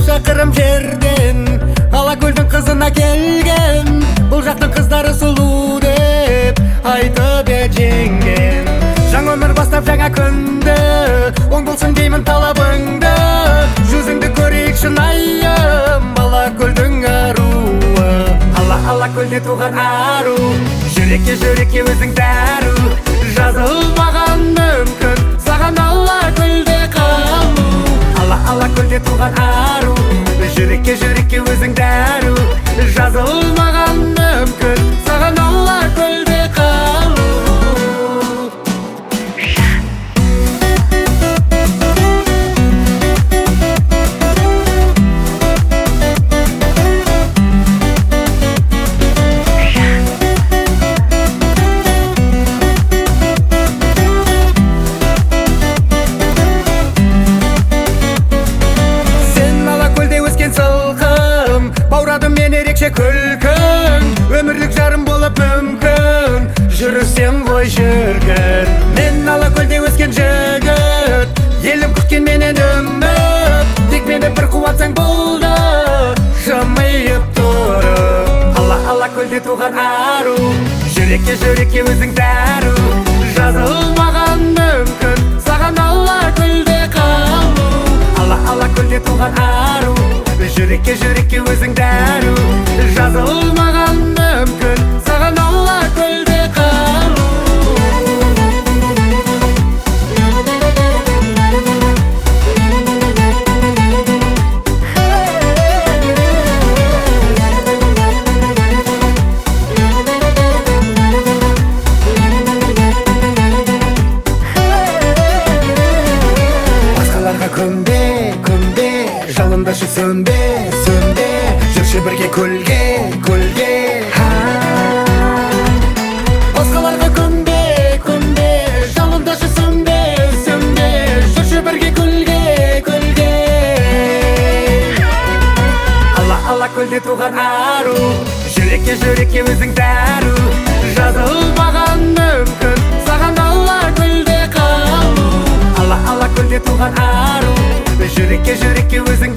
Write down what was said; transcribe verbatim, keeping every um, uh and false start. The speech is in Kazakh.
шақырым жерден Алакөлдің қызына келген, бұл жақтың қыздары сұлу деп айтып ежеңген. Жаңа өмір бастап жаңа күнді, оң болсын деймін талабыңды. Жүзіңді көрейік шынайым, Алакөлдің аруы. Ала Алакөлде туған ару, жүрекке жүрекке өзің дәру. Жазылмаған мүмкін саған Алакөлде қалу. Ала Алакөлде туған ару, жүрекке жүрекке өзің дәру. Жазылмаған мүмкін саған Алакөлде қалу. Күлкің өмірлік жарым болып мүмкін, жүрсем ғой жүргін. Мен Алакөлде өскен жігіт, елім күткен менен үміт. Тек мені бір қуатсаң болды, жымиып тұрып. Ала Алакөлде туған ару, жүрекке жүрекке өзің дәру. Жазылмаған мүмкін саған Алакөлде қалу. Ала Алакөлде туған ару, жүрекке жүрекке өзің дәру. Жазылмаған мүмкін саған Алакөлде қалу. Басқаларға көнбе, көнбе, жалындашы сөнбе, сөнбе. Жүрші бірге көлге, көлге. Басқаларға көнбе, көнбе, жалындашы сөнбе, сөнбе. Жүрші бірге көлге, көлге. Ала Алакөлде туған ару, жүрекке жүрекке өзің дәру. Жазылмаған мүмкін саған Алакөлде қалу. Ала Алакөлде туған ару, жүрекке жүрекке өзің